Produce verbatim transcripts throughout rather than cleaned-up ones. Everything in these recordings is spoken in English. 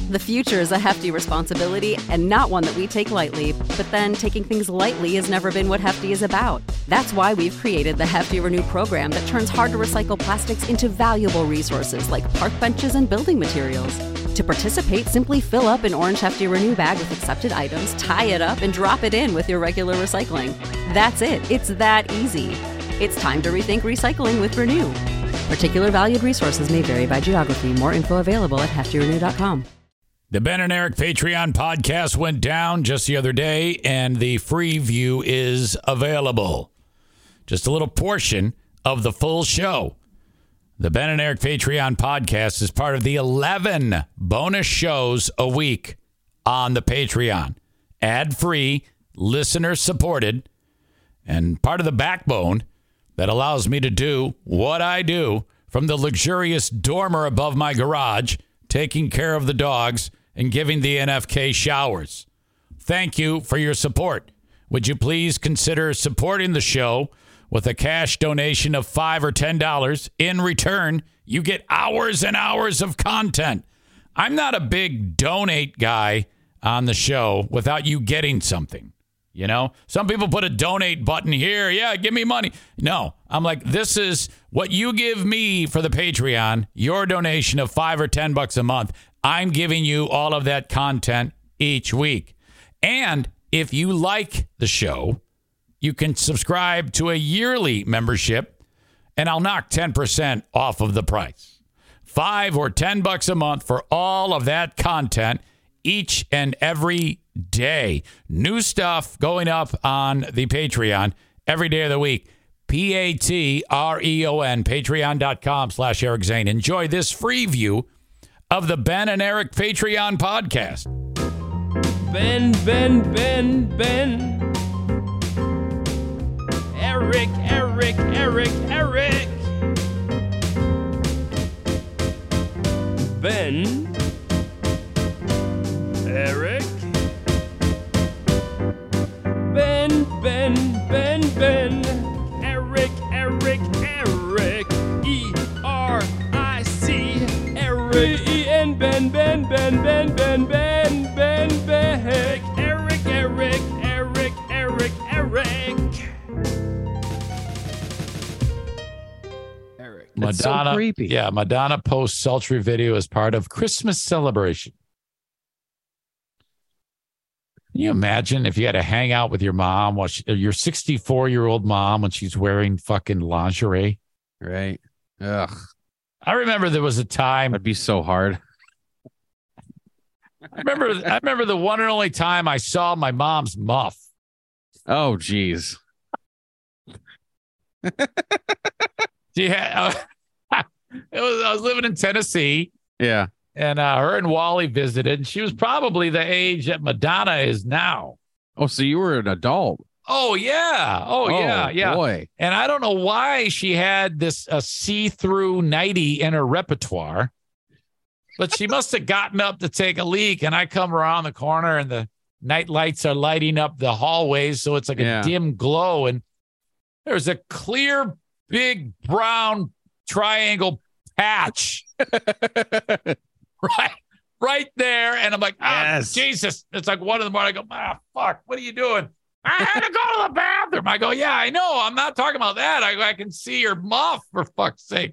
The future is a hefty responsibility and not one that we take lightly, but then taking things lightly has never been what Hefty is about. That's why we've created the Hefty Renew program that turns hard-to-recycle plastics into valuable resources like park benches and building materials. To participate, simply fill up an orange Hefty Renew bag with accepted items, tie it up, and drop it in with your regular recycling. That's it. It's that easy. It's time to rethink recycling with Renew. Particular valued resources may vary by geography. More info available at hefty renew dot com. The Ben and Eric Patreon podcast went down just the other day, and the free view is available. Just a little portion of the full show. The Ben and Eric Patreon podcast is part of the eleven bonus shows a week on the Patreon. Ad-free, listener-supported, and part of the backbone that allows me to do what I do from the luxurious dormer above my garage, taking care of the dogs and giving the N F K showers. Thank you for your support. Would you please consider supporting the show with a cash donation of five dollars or ten dollars? In return, you get hours and hours of content. I'm not a big donate guy on the show without you getting something. You know, some people put a donate button here. Yeah, give me money. No, I'm like, this is what you give me for the Patreon, your donation of five or ten bucks a month. I'm giving you all of that content each week. And if you like the show, you can subscribe to a yearly membership, and I'll knock ten percent off of the price. Five or ten bucks a month for all of that content each and every day. New stuff going up on the Patreon every day of the week. P A T R E O N, patreon.com slash Eric Zane. Enjoy this free view of the Ben and Eric Patreon podcast. Ben, Ben, Ben, Ben. Eric, Eric, Eric, Eric. Ben. Eric. Ben, Ben, Ben, Ben. Eric, Eric, Eric. E R I C. Eric. E N. Ben, Ben, Ben, Ben, Ben, Ben, Ben, Ben. Eric, Eric, Eric, Eric, Eric. Eric. Madonna, it's so creepy. Yeah, Madonna posts sultry video as part of Christmas celebration. Can you imagine if you had to hang out with your mom, while she, your sixty-four-year-old mom, when she's wearing fucking lingerie? Right. Ugh. I remember there was a time. That'd be so hard. I remember. I remember the one and only time I saw my mom's muff. Oh, geez. She had. Uh, it was. I was living in Tennessee. Yeah. And uh, her and Wally visited. And she was probably the age that Madonna is now. Oh, so you were an adult. Oh, yeah. Oh, Oh, yeah. Yeah. boy. And I don't know why she had this uh, see-through nightie in her repertoire, but she must have gotten up to take a leak. And I come around the corner and the night lights are lighting up the hallways. So it's like Yeah. a dim glow. And there's a clear, big, brown triangle patch right, right there. And I'm like, ah, Yes. Jesus. It's like one in the morning. I go, ah, fuck, what are you doing? I had to go to the bathroom. I go, yeah, I know. I'm not talking about that. I go, I can see your muff, for fuck's sake.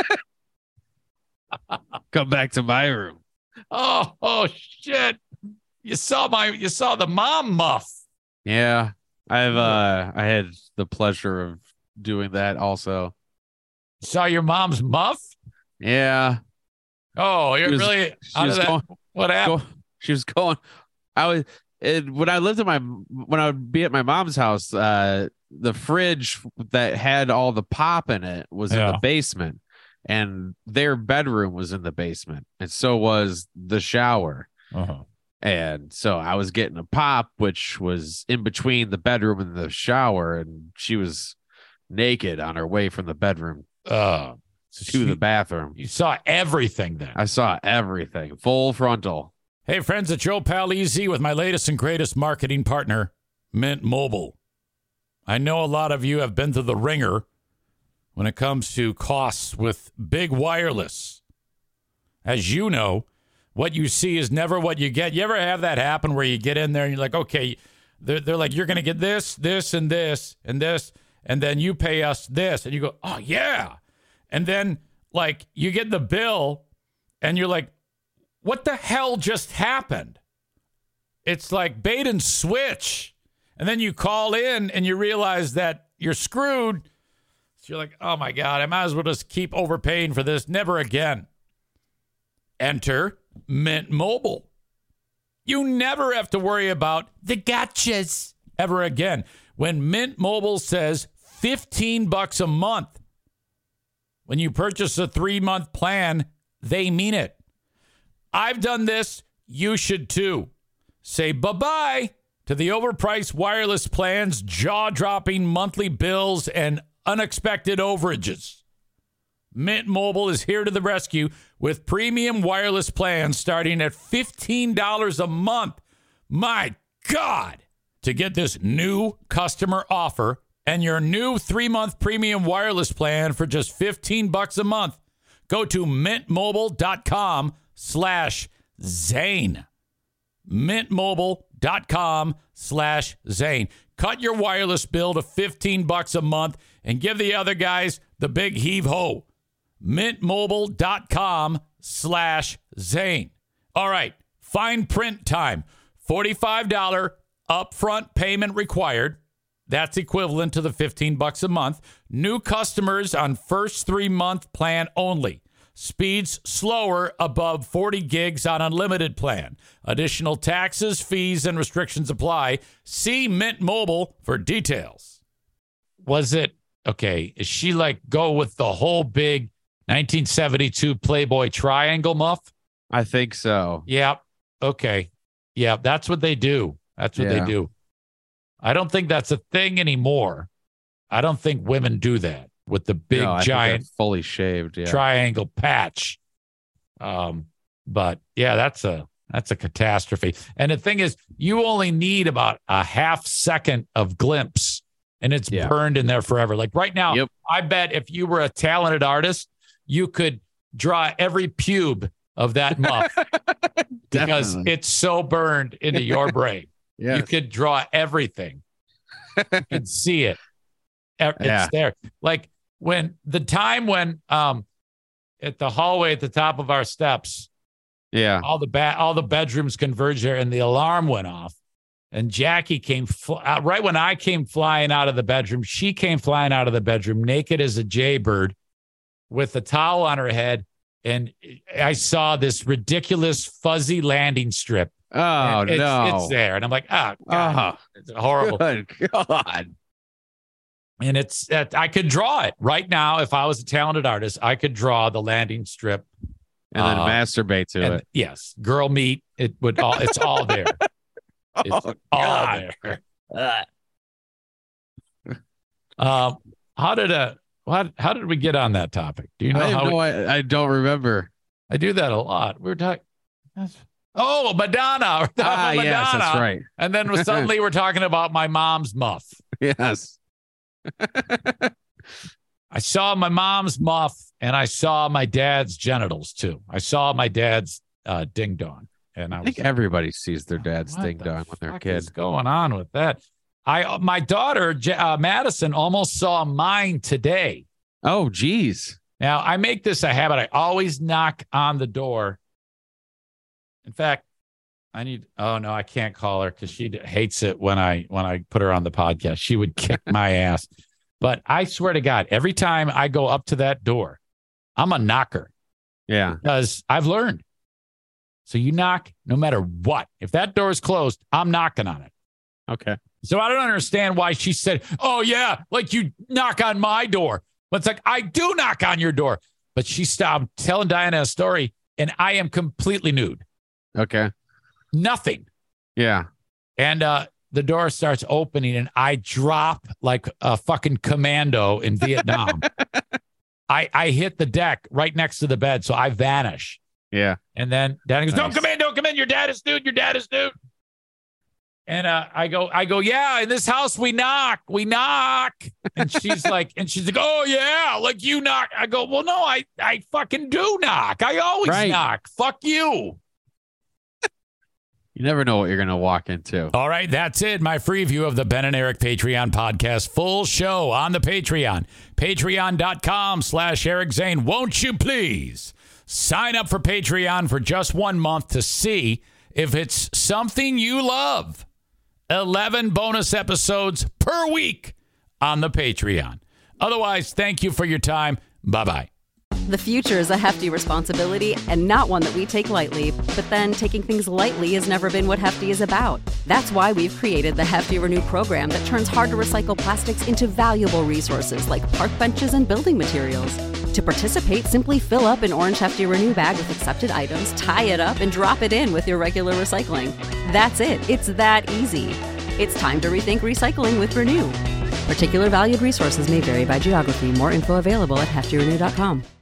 Come back to my room. Oh, oh shit. You saw my, you saw the mom muff. Yeah. I've, uh, I had the pleasure of doing that also. Saw your mom's muff? Yeah. Oh, you're She was- really, she how was did that, going- what happened? Go, she was going, I was, it, when I lived at my, when I would be at my mom's house, uh, the fridge that had all the pop in it was in Yeah. the basement, and their bedroom was in the basement, and so was the shower. Uh-huh. And so I was getting a pop, which was in between the bedroom and the shower, and she was naked on her way from the bedroom Uh, to the bathroom. you saw everything then. I saw everything, full frontal. Hey, friends, it's Joe Palizzi with my latest and greatest marketing partner, Mint Mobile. I know a lot of you have been to the ringer when it comes to costs with big wireless. As you know, what you see is never what you get. You ever have that happen where you get in there and you're like, okay, they're, they're like, you're going to get this, this, and this, and this, and then you pay us this. And you go, oh, yeah. And then, like, you get the bill and you're like, what the hell just happened? It's like bait and switch. And then you call in and you realize that you're screwed. So you're like, oh, my God, I might as well just keep overpaying for this. Never again. Enter Mint Mobile. You never have to worry about the gotchas ever again. When Mint Mobile says fifteen bucks a month, when you purchase a three-month plan, they mean it. I've done this. You should too. Say bye-bye to the overpriced wireless plans, jaw-dropping monthly bills, and unexpected overages. Mint Mobile is here to the rescue with premium wireless plans starting at fifteen dollars a month. My God! To get this new customer offer and your new three-month premium wireless plan for just fifteen bucks a month, go to mintmobile.com slash Zane. mintmobile.com slash Zane. Cut your wireless bill to fifteen bucks a month and give the other guys the big heave-ho. mintmobile.com slash Zane. All right, fine print time. forty-five dollars upfront payment required. That's equivalent to the fifteen bucks a month. New customers on first three-month plan only. Speeds slower above forty gigs on unlimited plan. Additional taxes, fees, and restrictions apply. See Mint Mobile for details. Was it, okay, is she like go with the whole big nineteen seventy-two Playboy triangle muff? I think so. Yeah. Okay. Yeah, that's what they do. That's what Yeah. they do. I don't think that's a thing anymore. I don't think women do that with the big No, I think they're giant fully shaved. Yeah. triangle patch. Um, but yeah, that's a that's a catastrophe. And the thing is, you only need about a half second of glimpse, and it's Yeah. burned in there forever. Like right now, Yep. I bet if you were a talented artist, you could draw every pube of that muff because Definitely. it's so burned into your brain. Yeah. You could draw everything. You can see it. E- It's Yeah. there. Like when the time when um at the hallway at the top of our steps, Yeah. all the ba- all the bedrooms converged there, and the alarm went off. And Jackie came fl- uh, right when I came flying out of the bedroom. She came flying out of the bedroom naked as a jaybird, with a towel on her head, and I saw this ridiculous fuzzy landing strip. Oh, And it's, no. it's there, and I'm like, oh, God, Oh, it's horrible. good God. And it's that I could draw it right now. If I was a talented artist, I could draw the landing strip. And then Uh, masturbate to And it. yes, girl meat. It would all. It's all there. It's Oh, all God. there. Um, how did uh how, how did we get on that topic? Do you know I, have how? no, we- I, I don't remember. I do that a lot. We were talking. Oh, Madonna. We're talking Ah, about yes, Madonna. that's right. And then suddenly we're talking about my mom's muff. Yes. I saw my mom's muff, and I saw my dad's genitals too. I saw my dad's uh, ding dong, and I, I was think like, everybody sees their dad's what ding the dong when they're a fuck kid. is going on with that? I my daughter J- uh, Madison almost saw mine today. Oh, geez. Now I make this a habit. I always knock on the door. In fact, I need. Oh no, I can't call her because she d- hates it when I when I put her on the podcast. She would kick my ass. But I swear to God, every time I go up to that door, I'm a knocker Yeah. because I've learned. So you knock no matter what. If that door is closed, I'm knocking on it. Okay. So I don't understand why she said, oh, yeah, like you knock on my door. But it's like, I do knock on your door. But she stopped telling Diana a story, and I am completely nude. Okay. Nothing. Yeah. And uh, the door starts opening, and I drop like a fucking commando in Vietnam. I, I hit the deck right next to the bed, so I vanish. Yeah. And then Daddy goes, don't Nice. come in, don't come in. Your dad is nude. Your dad is nude. And uh, I go, I go, yeah, in this house, we knock, we knock. And she's like, and she's like, oh, yeah, like you knock. I go, well, no, I, I fucking do knock. I always Right. knock. Fuck you. You never know what you're going to walk into. All right, that's it. My free view of the Ben and Eric Patreon podcast. Full show on the Patreon. Patreon.com slash Eric Zane. Won't you please sign up for Patreon for just one month to see if it's something you love. eleven bonus episodes per week on the Patreon. Otherwise, thank you for your time. Bye-bye. The future is a hefty responsibility and not one that we take lightly. But then taking things lightly has never been what Hefty is about. That's why we've created the Hefty Renew program that turns hard to recycle plastics into valuable resources like park benches and building materials. To participate, simply fill up an orange Hefty Renew bag with accepted items, tie it up, and drop it in with your regular recycling. That's it. It's that easy. It's time to rethink recycling with Renew. Particular valued resources may vary by geography. More info available at hefty renew dot com.